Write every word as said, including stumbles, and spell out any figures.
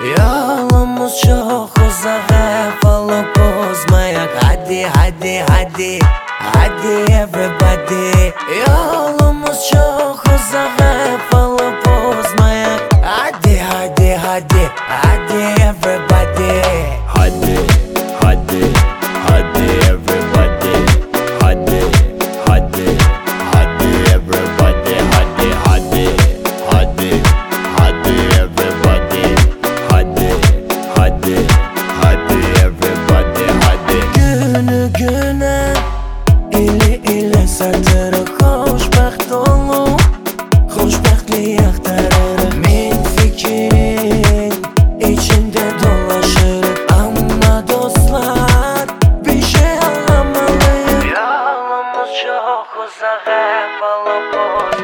Yolumuz çok uzak, hep alıp bozmayak. Hadi hadi hadi hadi everybody. Yolumuz çok uzak, hep alıp bozmayak. Hadi hadi hadi hadi everybody. Hadi hadi hadi everybody. Hadi hadi hadi everybody. Hadi hadi hadi hadi everybody. Hadi hadi hadi everybody. Hadi. Günü güne ili ile sartırıq xoşbəxt olub, xoşbəxtlik axtarırıq. Min fikrin içində dolaşırıq, amma dostlar bir şey anlamalıyıq. Yolumuz çox uzaq, hep alıp bozmayak.